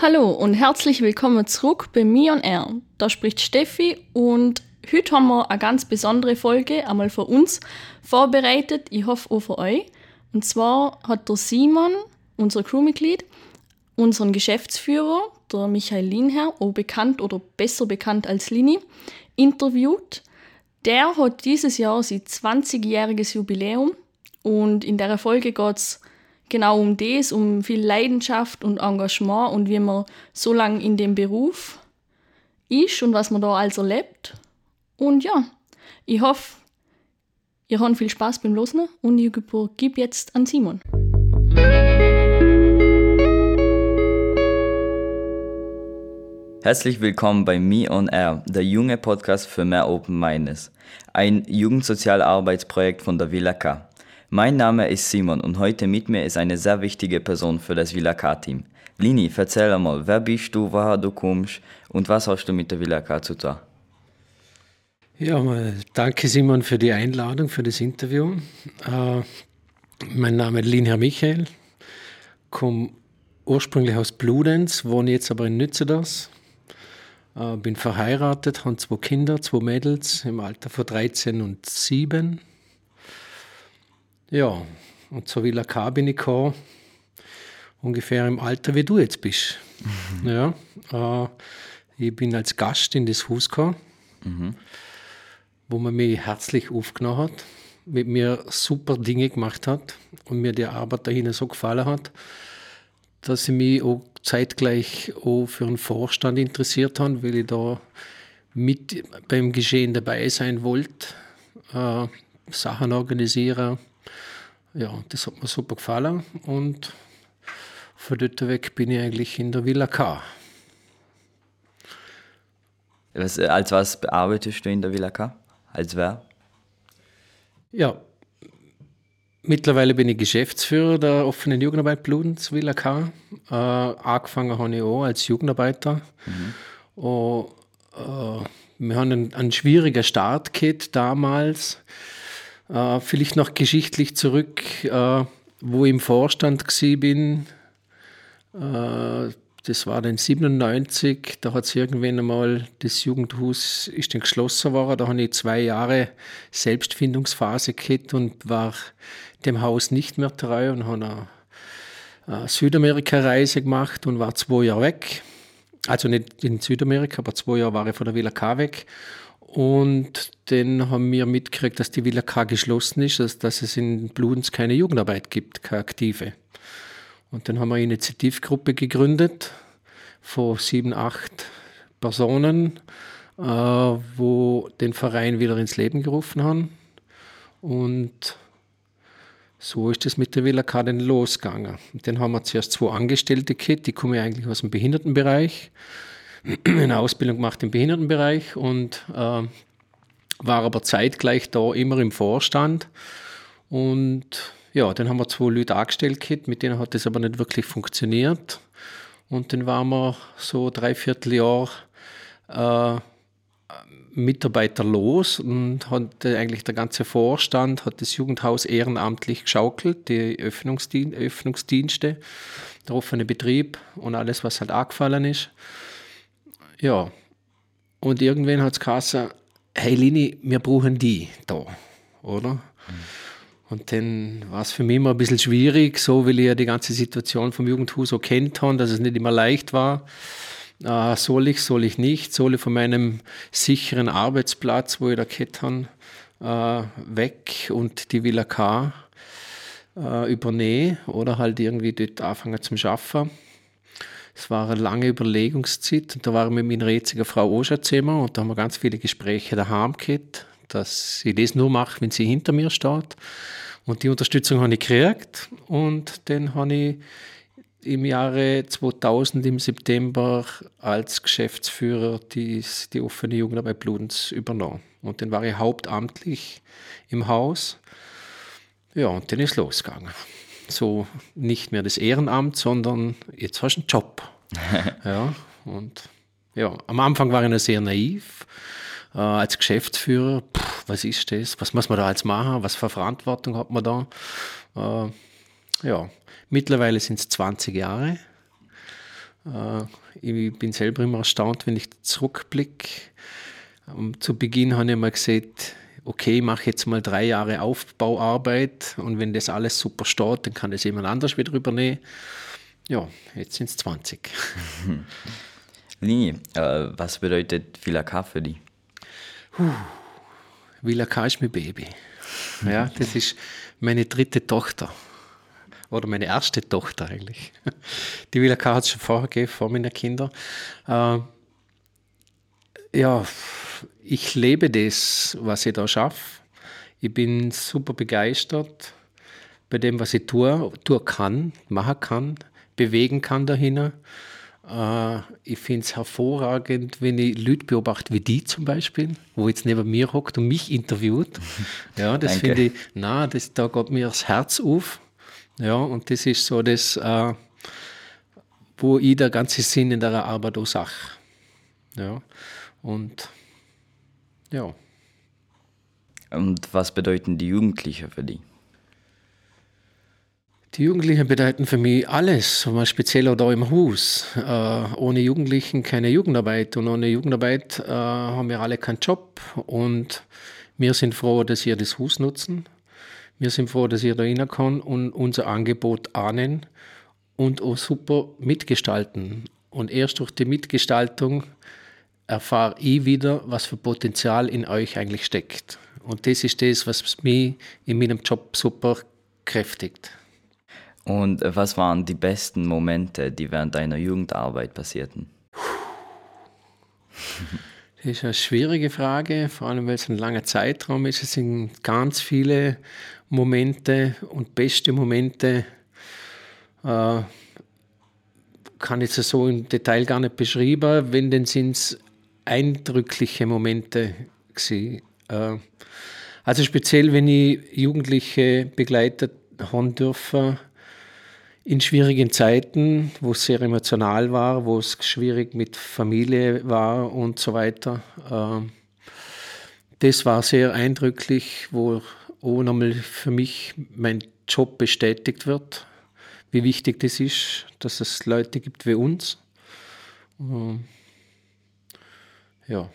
Hallo und herzlich willkommen zurück bei Me on Air. Da spricht Steffi und heute haben wir eine ganz besondere Folge einmal für uns vorbereitet. Ich hoffe auch für euch. Und zwar hat der Simon, unser Crewmitglied, unseren Geschäftsführer, der Michael Lienherr, auch bekannt oder besser bekannt als Lini, interviewt. Der hat dieses Jahr sein 20-jähriges Jubiläum und in der Folge geht es genau um das, um viel Leidenschaft und Engagement und wie man so lange in dem Beruf ist und was man da also erlebt. Und ja, ich hoffe, ihr habt viel Spaß beim Hören und ich gebe jetzt an Simon. Herzlich willkommen bei Me on Air, der junge Podcast für mehr Open Minds, ein Jugendsozialarbeitsprojekt von der Villa K. Mein Name ist Simon und heute mit mir ist eine sehr wichtige Person für das Villa K-Team. Lini, erzähl einmal, wer bist du, woher du kommst und was hast du mit der Villa K zu tun? Ja, danke Simon für die Einladung, für das Interview. Mein Name ist Lienherr Michael, komme ursprünglich aus Bludenz, wohne jetzt aber in Nützedorf. Bin verheiratet, habe 2 Kinder, 2 Mädels im Alter von 13 und 7. Ja, und zur Villa K bin ich gekommen, ungefähr im Alter, wie du jetzt bist. Ja, ich bin als Gast in das Haus gekommen, wo man mich herzlich aufgenommen hat, mit mir super Dinge gemacht hat und mir die Arbeit dahin so gefallen hat, dass ich mich auch zeitgleich auch für einen Vorstand interessiert habe, weil ich da mit beim Geschehen dabei sein wollte, Sachen organisieren. Ja, das hat mir super gefallen und von dort weg bin ich eigentlich in der Villa K. Als was arbeitest du in der Villa K? Als wer? Ja, mittlerweile bin ich Geschäftsführer der offenen Jugendarbeit Bludenz, Villa K. Angefangen habe ich auch als Jugendarbeiter. Und, wir haben einen schwierigen Start gehabt damals. Vielleicht noch geschichtlich zurück, wo ich im Vorstand war. Das war dann 97, da hat es irgendwann einmal, das Jugendhaus ist dann geschlossen worden. Da habe ich 2 Jahre Selbstfindungsphase gehabt und war dem Haus nicht mehr treu und habe eine Südamerika-Reise gemacht und war 2 Jahre weg. Also nicht in Südamerika, aber 2 Jahre war ich von der Villa K weg. Und dann haben wir mitgekriegt, dass die Villa K geschlossen ist, dass es in Bludenz keine Jugendarbeit gibt, keine aktive. Und dann haben wir eine Initiativgruppe gegründet von 7, 8 Personen, wo den Verein wieder ins Leben gerufen haben. Und so ist es mit der Villa K dann losgegangen. Und dann haben wir zuerst 2 Angestellte gehabt, die kommen ja eigentlich aus dem Behindertenbereich. Eine Ausbildung gemacht im Behindertenbereich und war aber zeitgleich da immer im Vorstand. Und ja, dann haben wir 2 Leute angestellt gehabt, mit denen hat das aber nicht wirklich funktioniert. Und dann waren wir so 3/4 Jahr mitarbeiterlos und hat eigentlich der ganze Vorstand hat das Jugendhaus ehrenamtlich geschaukelt, die Öffnungsdienste, der offene Betrieb und alles, was halt angefallen ist. Ja, und irgendwann hat es geheißen, hey Lini, wir brauchen die da, oder? Und dann war es für mich immer ein bisschen schwierig, so weil ich ja die ganze Situation vom Jugendhaus so kennt habe, dass es nicht immer leicht war. Soll ich nicht? Soll ich von meinem sicheren Arbeitsplatz, wo ich da gehabt habe, weg und die Villa K übernehmen oder halt irgendwie dort anfangen zum Arbeiten? Es war eine lange Überlegungszeit und da war ich mit meiner jetzigen Frau auch schon zusammen und da haben wir ganz viele Gespräche daheim gehabt, dass ich das nur mache, wenn sie hinter mir steht. Und die Unterstützung habe ich gekriegt und dann habe ich im Jahre 2000 im September als Geschäftsführer die offene Jugendarbeit Bludenz übernommen. Und dann war ich hauptamtlich im Haus. Ja, und dann ist es losgegangen. So nicht mehr das Ehrenamt, sondern jetzt hast du einen Job. Ja, und ja, am Anfang war ich noch sehr naiv. Als Geschäftsführer, was ist das? Was muss man da jetzt machen? Was für Verantwortung hat man da? Ja, mittlerweile sind es 20 Jahre. Ich bin selber immer erstaunt, wenn ich zurückblicke. Zu Beginn habe ich mal gesagt, okay, ich mache jetzt mal 3 Jahre Aufbauarbeit und wenn das alles super steht, dann kann das jemand anders wieder übernehmen. Ja, jetzt sind es 20. Lini, was bedeutet Villa K für dich? Villa K ist mein Baby. Ja, das ist meine 3. Tochter. Oder meine erste Tochter eigentlich. Die Villa K hat es schon vorher gegeben, vor meinen Kindern. Ja, ich lebe das, was ich da schaffe. Ich bin super begeistert bei dem, was ich tun kann, machen kann, bewegen kann dahin. Ich finde es hervorragend, wenn ich Leute beobachte, wie die zum Beispiel, wo jetzt neben mir hockt und mich interviewt. Ja, das finde ich, da geht mir das Herz auf. Ja, und das ist so das, wo ich der ganze Sinn in der Arbeit auch sage. Ja, und ja. Und was bedeuten die Jugendlichen für dich? Die Jugendlichen bedeuten für mich alles, speziell auch da im Haus. Ohne Jugendlichen keine Jugendarbeit und ohne Jugendarbeit haben wir alle keinen Job. Und wir sind froh, dass ihr das Haus nutzen. Wir sind froh, dass ihr da rein kann und unser Angebot ahnen und auch super mitgestalten. Und erst durch die Mitgestaltung erfahre ich wieder, was für Potenzial in euch eigentlich steckt. Und das ist das, was mich in meinem Job super kräftigt. Und was waren die besten Momente, die während deiner Jugendarbeit passierten? Das ist eine schwierige Frage, vor allem weil es ein langer Zeitraum ist. Es sind ganz viele Momente und beste Momente. Kann ich jetzt so im Detail gar nicht beschreiben. Wenn, dann sind es eindrückliche Momente gewesen. Also speziell, wenn ich Jugendliche begleitet haben dürfen, in schwierigen Zeiten, wo es sehr emotional war, wo es schwierig mit Familie war und so weiter. Das war sehr eindrücklich, wo auch nochmal für mich mein Job bestätigt wird, wie wichtig das ist, dass es Leute gibt wie uns. Ja.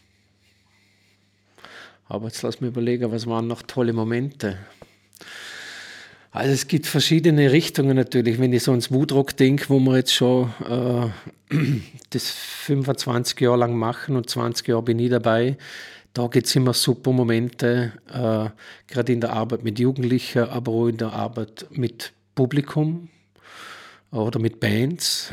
Aber jetzt lass mich überlegen, was waren noch tolle Momente. Also es gibt verschiedene Richtungen natürlich. Wenn ich so ans Woodrock denke, wo wir jetzt schon das 25 Jahre lang machen und 20 Jahre bin ich dabei, da gibt es immer super Momente, gerade in der Arbeit mit Jugendlichen, aber auch in der Arbeit mit Publikum oder mit Bands.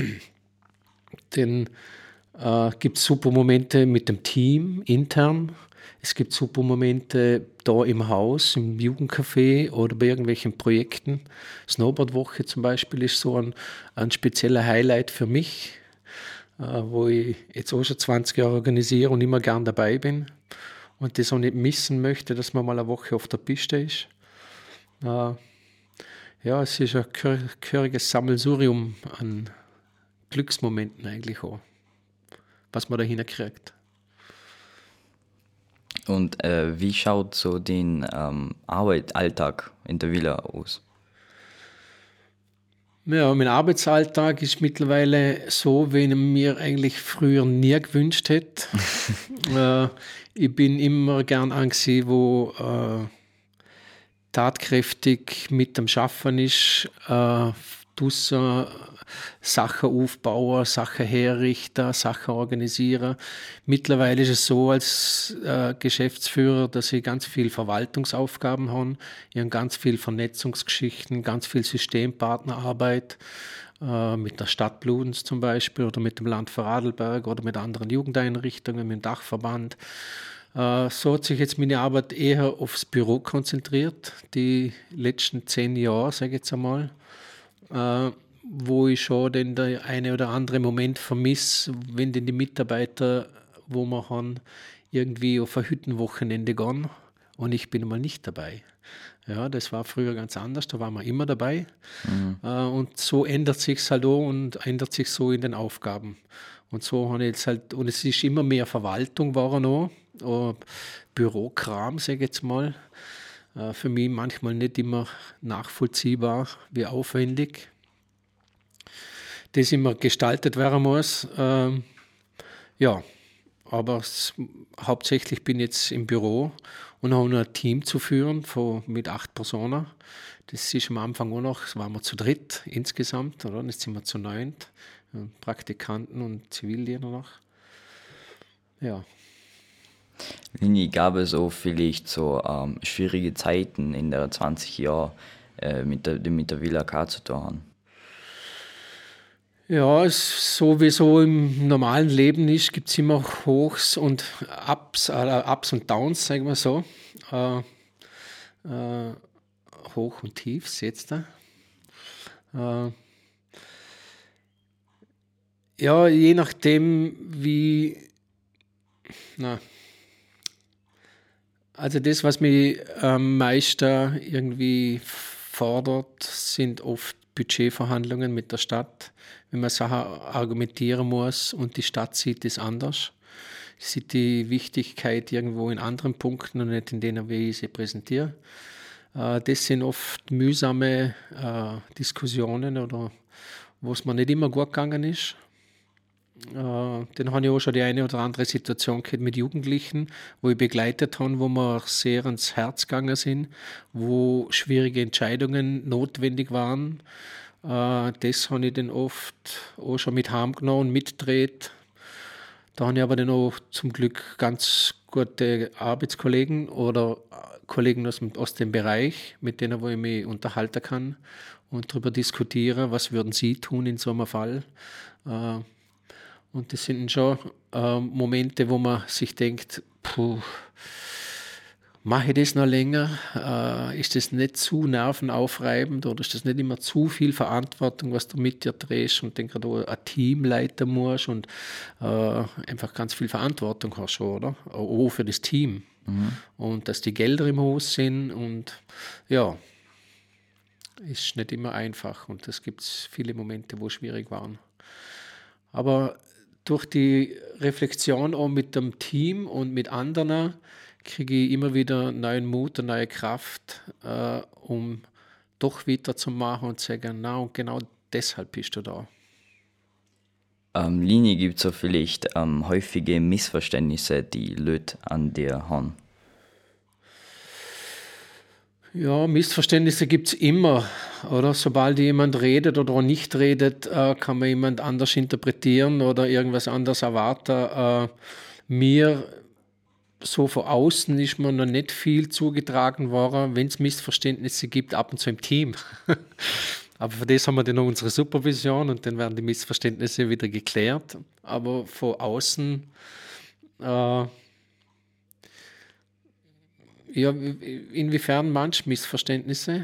Dann gibt es super Momente mit dem Team intern. Es gibt super Momente da im Haus, im Jugendcafé oder bei irgendwelchen Projekten. Snowboardwoche zum Beispiel ist so ein spezieller Highlight für mich, wo ich jetzt auch schon 20 Jahre organisiere und immer gern dabei bin und das auch nicht missen möchte, dass man mal eine Woche auf der Piste ist. Ja, es ist ein gehöriges Sammelsurium an Glücksmomenten eigentlich auch, was man da hinkriegt. Und wie schaut so den Alltag in der Villa aus? Ja, mein Arbeitsalltag ist mittlerweile so, wie ich mir eigentlich früher nie gewünscht hätte. Ich bin immer gern angesehen, wo tatkräftig mit dem Schaffen ist, draussen Sachen aufbauen, Sachen herrichten, Sachen organisieren. Mittlerweile ist es so als Geschäftsführer, dass ich ganz viel Verwaltungsaufgaben habe. Ich habe ganz viel Vernetzungsgeschichten, ganz viel Systempartnerarbeit mit der Stadt Bludenz zum Beispiel oder mit dem Land Vorarlberg oder mit anderen Jugendeinrichtungen, mit dem Dachverband. So hat sich jetzt meine Arbeit eher aufs Büro konzentriert, die letzten 10 Jahre, sage ich jetzt einmal. Wo ich schon den der eine oder andere Moment vermisse, wenn denn die Mitarbeiter, wo wir haben, irgendwie auf ein Hüttenwochenende gehen und ich bin mal nicht dabei. Ja, das war früher ganz anders, da waren wir immer dabei. Und so ändert sich es halt auch und ändert sich so in den Aufgaben. Und so habe ich jetzt halt, und es ist immer mehr Verwaltung war noch, Bürokram, sage ich jetzt mal. Für mich manchmal nicht immer nachvollziehbar, wie aufwendig. das immer gestaltet werden muss. Ja, aber hauptsächlich bin ich jetzt im Büro und habe noch ein Team zu führen mit 8 Personen. Das ist am Anfang auch noch, das waren wir zu dritt insgesamt, oder? Jetzt sind wir zu 9, Praktikanten und Zivildiener noch. Ja. Lini, gab es auch vielleicht so schwierige Zeiten in der 20 Jahren mit der Villa K zu tun? Ja, so wie so im normalen Leben ist, gibt es immer Hochs und Ups und Downs, sagen wir so. Hoch und Tiefs jetzt da. Ja, je nachdem also das, was mich am meisten irgendwie fordert, sind oft Budgetverhandlungen mit der Stadt. Wenn man Sachen argumentieren muss und die Stadt sieht es anders, sieht die Wichtigkeit irgendwo in anderen Punkten und nicht in denen, wie ich sie präsentiere. Das sind oft mühsame Diskussionen oder wo es mir nicht immer gut gegangen ist. Dann habe ich auch schon die eine oder andere Situation gehabt mit Jugendlichen, wo ich begleitet habe, wo mir sehr ans Herz gegangen sind, wo schwierige Entscheidungen notwendig waren. Das habe ich dann oft auch schon mit heimgenommen und mitgedreht. Da habe ich aber dann auch zum Glück ganz gute Arbeitskollegen oder Kollegen aus dem Bereich, mit denen wo ich mich unterhalten kann und darüber diskutieren, was würden sie tun in so einem Fall. Und das sind schon Momente, wo man sich denkt, mache ich das noch länger? Ist das nicht zu nervenaufreibend oder ist das nicht immer zu viel Verantwortung, was du mit dir drehst und dann gerade auch ein Team leiten musst und einfach ganz viel Verantwortung hast schon, oder? Auch für das Team. Und dass die Gelder im Haus sind und ja, ist nicht immer einfach und es gibt viele Momente, wo schwierig waren. Aber durch die Reflexion auch mit dem Team und mit anderen kriege ich immer wieder neuen Mut und neue Kraft, um doch weiterzumachen und zu sagen, na und genau deshalb bist du da. Lini, gibt es so vielleicht häufige Missverständnisse, die Leute an dir haben? Ja, Missverständnisse gibt es immer, oder? Sobald jemand redet oder auch nicht redet, kann man jemand anders interpretieren oder irgendwas anderes erwarten. Mir so von außen ist mir noch nicht viel zugetragen worden, wenn es Missverständnisse gibt, ab und zu im Team. Aber für das haben wir dann noch unsere Supervision und dann werden die Missverständnisse wieder geklärt. Aber von außen, ja, inwiefern manche Missverständnisse?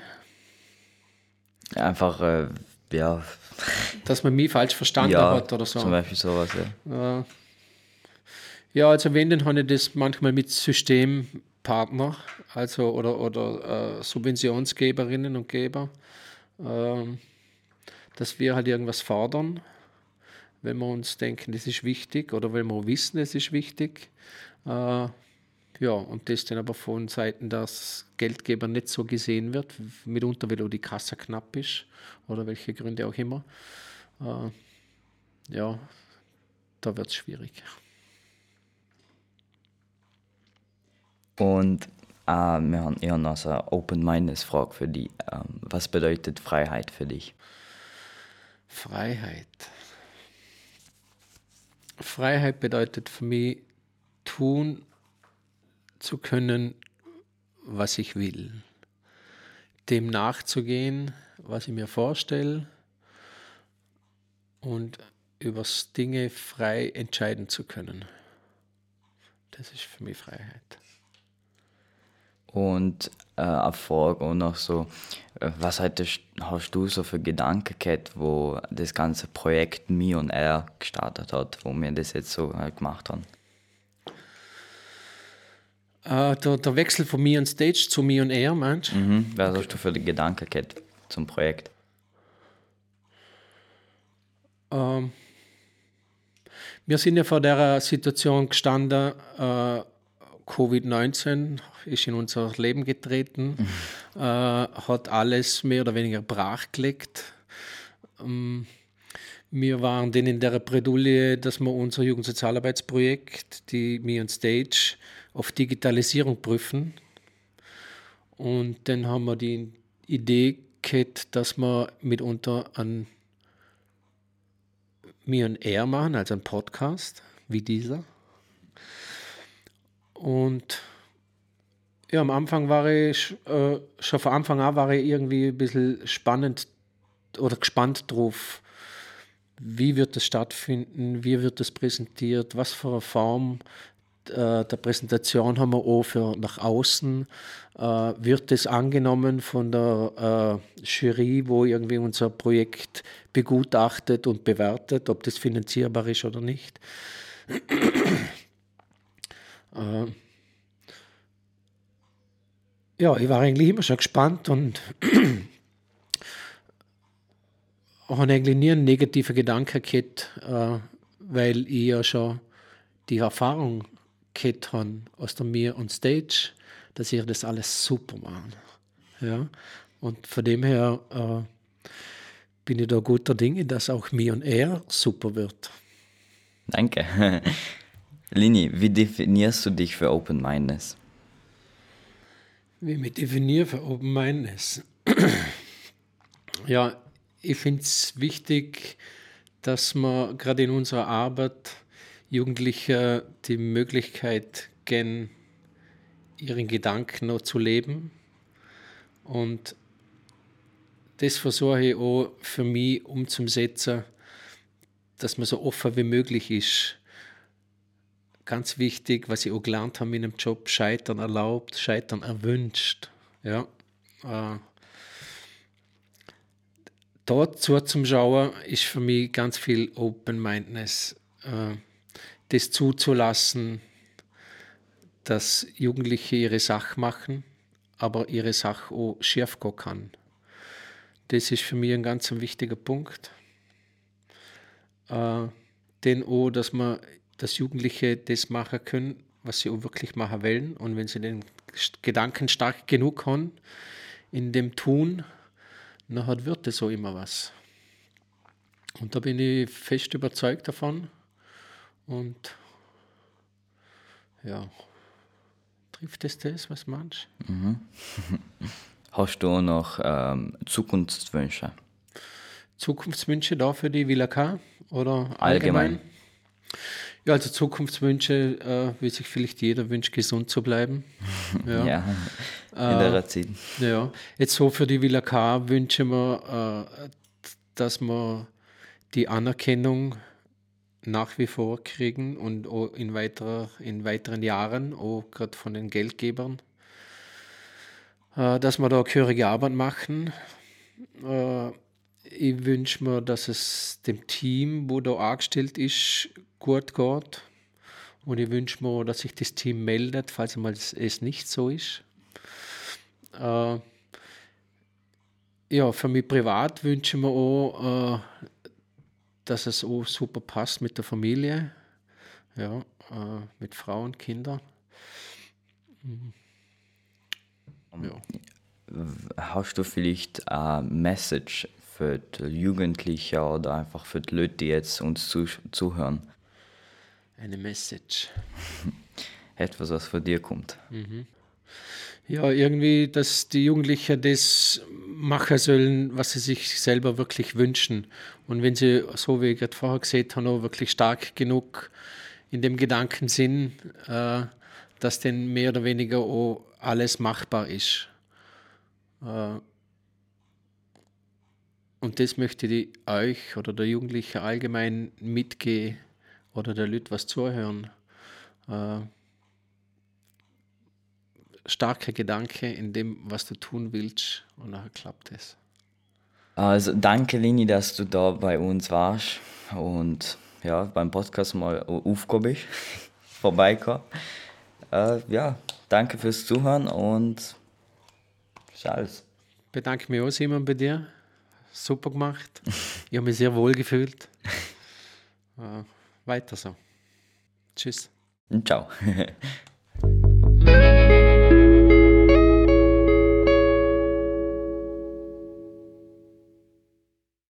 Einfach, ja. Dass man mich falsch verstanden Ja, hat oder so. zum Beispiel sowas, ja. Ja, also wenn, dann habe ich das manchmal mit Systempartner, also oder Subventionsgeberinnen und Geber, dass wir halt irgendwas fordern, wenn wir uns denken, das ist wichtig oder wenn wir wissen, es ist wichtig. Ja, und das dann aber von Seiten des Geldgeber nicht so gesehen wird, mitunter, weil auch die Kasse knapp ist oder welche Gründe auch immer. Ja, da wird es schwierig. Und ich habe noch so eine Open-Minded-Frage für dich. Was bedeutet Freiheit für dich? Freiheit. Freiheit bedeutet für mich, tun zu können, was ich will. Dem nachzugehen, was ich mir vorstelle und über Dinge frei entscheiden zu können. Das ist für mich Freiheit. Und eine Frage auch noch so, was hast du so für Gedanken gehabt, wo das ganze Projekt Me und Er gestartet hat, wo wir das jetzt so gemacht haben? Der Wechsel von Me on Stage zu Me on Air, meinst du? Was hast du für die Gedanken gehabt zum Projekt? Wir sind ja vor der Situation gestanden, Covid-19 ist in unser Leben getreten, hat alles mehr oder weniger brachgelegt. Wir waren dann in der Bredouille, dass wir unser Jugendsozialarbeitsprojekt, die Me on Stage, auf Digitalisierung prüfen. Und dann haben wir die Idee gehabt, dass wir mitunter ein Me on Air machen, also einen Podcast wie dieser. Und ja, am Anfang war ich, schon von Anfang an war ich irgendwie ein bisschen spannend oder gespannt drauf. Wie wird das stattfinden? Wie wird das präsentiert? Was für eine Form der Präsentation haben wir auch für nach außen? Wird das angenommen von der Jury, wo irgendwie unser Projekt begutachtet und bewertet, ob das finanzierbar ist oder nicht? Ja, ich war eigentlich immer schon gespannt und auch eigentlich nie einen negativen Gedanken gehabt, weil ich ja schon die Erfahrung gehabt habe aus der Me on Stage, dass ich das alles super mache. Ja? Und von dem her bin ich da guter Dinge, dass auch Me on Air super wird. Danke. Lini, wie definierst du dich für Open-Mindedness? Wie ich mich definiere für Open-Mindedness? Ja, ich finde es wichtig, dass man gerade in unserer Arbeit Jugendlichen die Möglichkeit geben, ihren Gedanken noch zu leben. Und das versuche ich auch für mich umzusetzen, dass man so offen wie möglich ist. Ganz wichtig, was ich auch gelernt habe in einem Job, Scheitern erlaubt, Scheitern erwünscht. Ja. Dort zum Schauen ist für mich ganz viel Open-Mindedness. Das zuzulassen, dass Jugendliche ihre Sache machen, aber ihre Sache auch schief gehen kann. Das ist für mich ein ganz wichtiger Punkt. Denn auch, dass Jugendliche das machen können, was sie auch wirklich machen wollen. Und wenn sie den Gedanken stark genug haben in dem Tun, dann wird das so immer was. Und da bin ich fest überzeugt davon. Und ja, trifft es das, was meinst du? Mhm. Hast du noch Zukunftswünsche? Zukunftswünsche da für die Villa K oder Allgemein? Ja, also Zukunftswünsche, wie sich vielleicht jeder wünscht, gesund zu bleiben. Ja, in der Zeit. Ja, jetzt so für die Villa K wünschen wir, dass wir die Anerkennung nach wie vor kriegen und auch in weiteren Jahren, auch gerade von den Geldgebern, dass wir da gehörige Arbeit machen. Ich wünsche mir, dass es dem Team, wo da angestellt ist, gut geht. Und ich wünsche mir, dass sich das Team meldet, falls einmal es nicht so ist. Ja, für mich privat wünsche ich mir auch, dass es auch super passt mit der Familie, ja, mit Frau und Kindern. Ja. Hast du vielleicht eine Message für die Jugendlichen oder einfach für die Leute, die jetzt uns zuhören? Eine Message. Etwas, was von dir kommt. Ja, irgendwie, dass die Jugendlichen das machen sollen, was sie sich selber wirklich wünschen. Und wenn sie, so wie ich gerade vorher gesehen habe, auch wirklich stark genug in dem Gedanken sind, dass denn mehr oder weniger auch alles machbar ist. Und das möchte ich euch oder der Jugendlichen allgemein mitgehen oder der Leute was zuhören. Starker Gedanke in dem, was du tun willst, und dann klappt es. Also danke, Lini, dass du da bei uns warst und ja, beim Podcast mal aufgekommen bist, vorbeikommen. Ja, danke fürs Zuhören und alles. Bedanke mich auch, Simon, bei dir. Super gemacht. Ich habe mich sehr wohl gefühlt. Weiter so. Tschüss. Ciao.